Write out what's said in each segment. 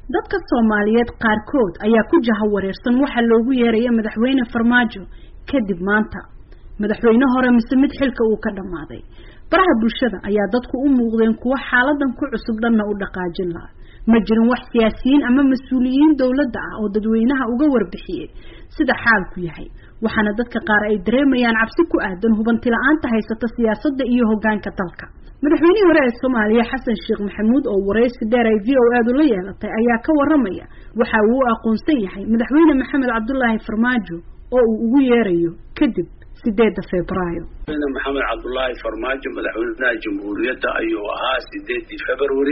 dadka Soomaaliyeed qaarkood ayaa ku jahawareersan waxa loogu yeeray madaxweyne Farmaajo kadib maanta madaxweyne hore mise mid xilka uu ka dhamaaday baraha bulshada ayaa dadku u muuqdeen kuwa xaaladan ku cusub dhanna u dhaqaajin lahaa ma jirin wax siyaasiyiin ama mas'uuliyiin dawladda ah oo dadweynaha uga warbixiyay sida xaalku yahay waxaana dadka qaar ay dareemayaan cabsi ku aadan hubanti la'aanta haysata siyaasadda iyo hoggaanka dalka madaxweyne hore ee Soomaaliya Xasan Sheekh Maxamuud oo wareysi dheer ay VOA la yeelatay ayaa ka waramaya waxa uu aqoonsan yahay madaxweyne Maxamed Cabdullaahi Farmaajo oo uu ugu yeerayo kadib 8 Febraayo Maxamed Cabdullaahi Farmaajo madaxweynaha jamhuuriyadda ayuu ahaa 8 February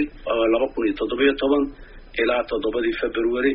2017 ilaa 7 February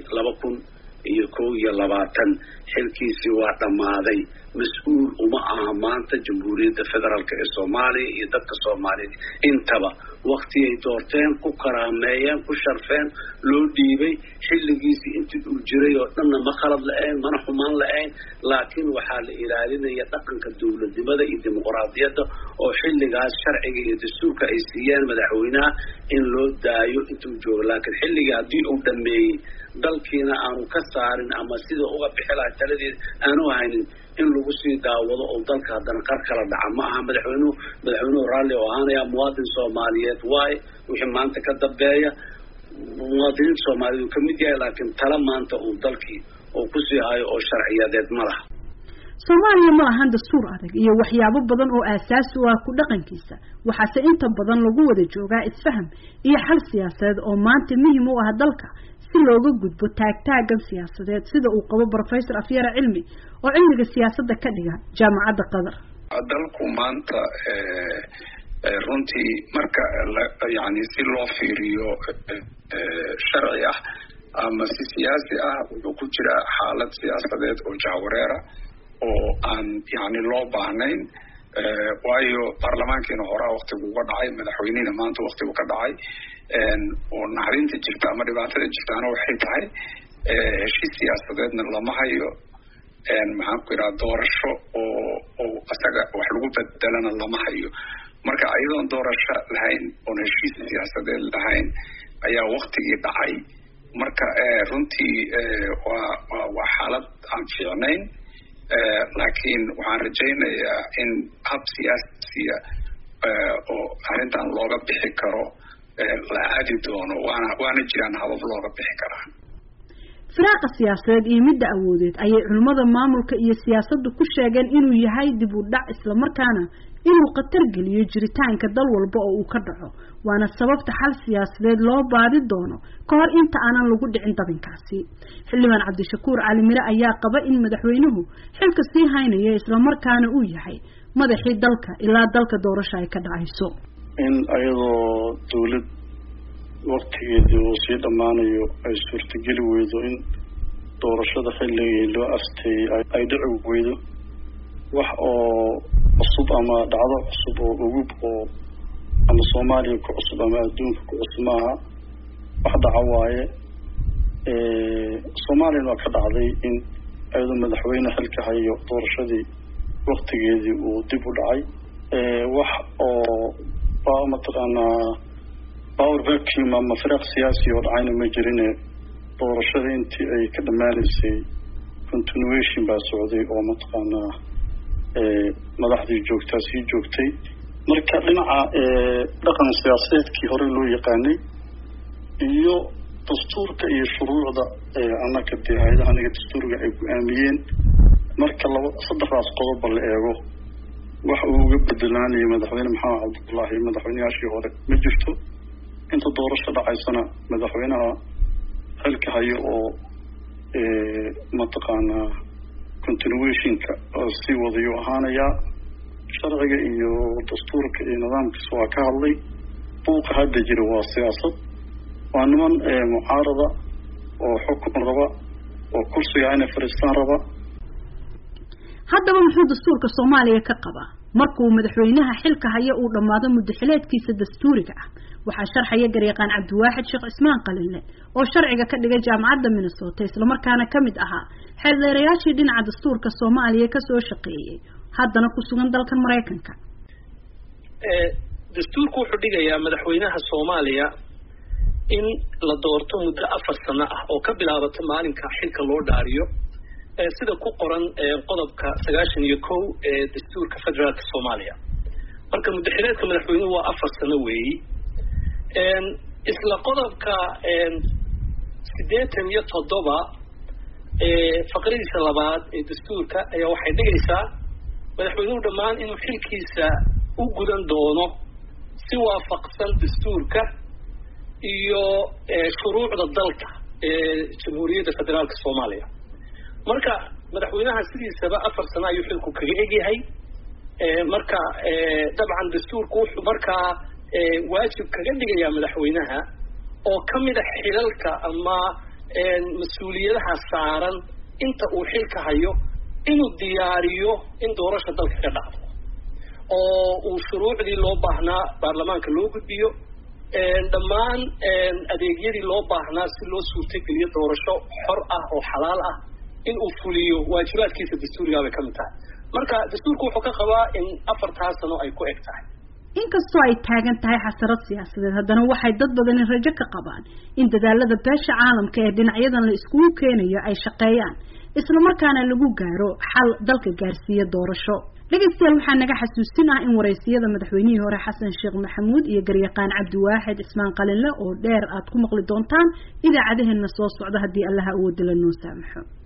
2021 xilkiisii waa dhamaaday mas'uul uma aha maanta jamhuuriyadda federaalka ee Soomaaliya iyo dadka Soomaaliyeed intaba waqti ay doorteen ku karaameeyeen ku sharfeen loo dhiibay xilligiisii intii uu jiray oo dhanna ma khalad la'een mana xumaan la'een laakiin waxaa la ilaalinaya dhaqanka dawladnimada iyo dimuqraadiyadda oo xilligaas sharciga iyo dastuurka ay siiyeen madaxweynaha in loo daayo intuu joogo laakiin xilliga haddii uu dhameeyay dalkiina aanu ka saarin ama sida uga bixi lahaa taladeed aanu haynin in lagu sii daawado oo dalka haddana qar kala dhaca ma aha madaxweynuhu raalli oo ahaanaya muwaadin Soomaaliyeed waay wixii maanta ka dambeeya muwaadiniin Soomaaliyeed ka mid yahay laakiin tala maanta uu dalkii oo ku sii hayo oo sharciyadeed ma laha Soomaaliya ma lahan dastuur adag iyo waxyaabo badan oo aasaas u ah ku dhaqankiisa waxaase inta badan lagu wada joogaa isfaham iyo xal siyaasadeed oo maanta muhiim u ah dalka si looga gudbo taagtaagan siyaasadeed sida uu qabo Professor Afyara Cilmi oo cilmiga siyaasadda ka dhiga jaamacadda Qadar dalku maanta runtii marka yani si loo fiiriyo sharci ah ama si siyaasi ah wuxuu ku jira xaalad siyaasadeed oo jahawareera oo aan yani loo baahnayn waayo baarlamaankiina hore waqtigu uga dhacay madaxweynihina maanta waqtigu ka dhacay oo naxarinta jirta ama dhibaatada jirtaana waxay tahay heshiis siyaasadeedna lama hayo maxaan ku yidhaha doorasho oo isaga wax lagu bedelana lama hayo marka ayadoon doorasho lahayn oon heshiis siyaasadeed lahayn ayaa waqtigii dhacay marka runtii waa xaalad aan fiicnayn laakiin waxaan rajaynayaa in hab siyaasiya oo arrintan looga bixi karo la aadi doono waana jiraan habab looga bixi karaa firaaqa siyaasadeed iyo midda awoodeed ayay culimada maamulka iyo siyaasaddu ku sheegeen inuu yahay dib u dhac isla markaana inuu khatar geliyo jiritaanka dal walba oo uu ka dhaco waana sababta xal siyaasadeed loo baadi doono ka hor inta aanan lagu dhicin dabinkaasi xildhibaan Cabdishakuur Cali Mire ayaa qaba in madaxweynuhu xilka sii haynayo isla markaana uu yahay madaxii dalka ilaa dalka doorasho ay ka dhacayso in ayadoo dawlad waqtigeedii uu sii dhammaanayo ay suurtageli weydo in doorashada xilligii loo asteeyay ay dhici weydo wax oo cusub ama dhacdo cusub oo ugu oo ama Soomaaliya ku cusub ama adduunka ku cusub maaha wax dhaca waaye Soomaaliya waa ka dhacday in ayadoo madaxweyne xilka hayo doorashadii waqtigeedii uu dib u dhacay wax oo mataqaanaa power vacuum ama firaaq siyaasi oo dhacayna ma jirin doorashada intii ay ka dhamaanaysay continuation baa socday oo mataqaanaa madaxdii joogtaa sii joogtay marka dhinaca dhaqan siyaasadeedkii hore loo yaqaanay iyo dastuurka iyo shuruucda annaka dee hay'adaha dastuurka ay go'aamiyeen marka saddexdaas qodob la eego wax uu uga bedelaanayo madaxweyne Maxamed Cabdullaahi madaxweynayaashii hore ma jirto inta doorasho dhacaysana madaxweynaha xilka hayo oo mataqaanaa continuationka si wadayo ahaanaya sharciga iyo dastuurka iyo nidaamkiisa waa ka hadlay buuqa hadda jira waa siyaasad waa niman mucaarada oo xukun raba oo kursiga inay fariistaan raba haddaba muxuu dastuurka Soomaaliya ka qabaa markuu madaxweynaha xilka hayo uu dhamaado muddo xileedkiisa dastuuriga ah waxaa sharxaya garyaqaan Cabdiwaaxid Sheekh Ismaan Qalile oo sharciga ka dhigay jaamacadda Minnesota isla markaana kamid ahaa xeeldeerayaashii dhinaca dastuurka Soomaaliya ka soo shaqeeyay haddana ku sugan dalkan Mareykanka dastuurku wuxuu dhigayaa madaxweynaha Soomaaliya in la doorto muddo 4 sano ah oo ka bilaabata maalinka xilka loo dhaariyo sida ku qoran qodobka 91 ee dastuurka federaalka Soomaaliya marka muddaxileedka madaxweynuhu waa 4 sano weeyi isla qodobka 87 faqradiisa labaad ee dastuurka ayaa waxay dhigaysaa madaxweynuhu dhammaan inuu xilkiisa u gudan doono si waafaqsan dastuurka iyo shuruucda dalka ee Jamhuuriyadda Federaalka Soomaaliya marka madaxweynaha sidiisaba 4 sano ayuu xilku kaga egyahay marka dabcan dastuurku wuxuu marka waajib kaga dhigayaa madaxweynaha oo kamid ah xilalka ama mas'uuliyadaha saaran inta uu xilka hayo inuu diyaariyo in doorasho dalka ka dhacdo oo uu shuruucdii loo baahnaa baarlamaanka loo gudbiyo dhammaan adeegyadii loo baahnaa si loo suurtageliyo doorasho xor ah oo xalaal ah in uu fuliyo waajibaadkiisa dastuuriga bay kamid tahay marka dastuurku wuxuu ka qabaa in 4 sano ay ku eg tahay inkastoo ay taagan tahay xasarad siyaasadeed haddana waxay dad badan rajo ka qabaan in dadaalada beesha caalamka ee dhinacyadan la iskugu keenayo ay shaqeeyaan isla markaana lagu gaaro xal dalka gaarsiiyo doorasho dhageystayaal waxaa naga xasuusin ah in wareysiyada madaxweynihii hore Xasan Sheekh Maxamuud iyo garyaqaan Cabdiwaaxid Ismaan Qalinle oo dheer aad ku maqli doontaan idaacadaheena soo socda haddii Allah awood la noo saamaxo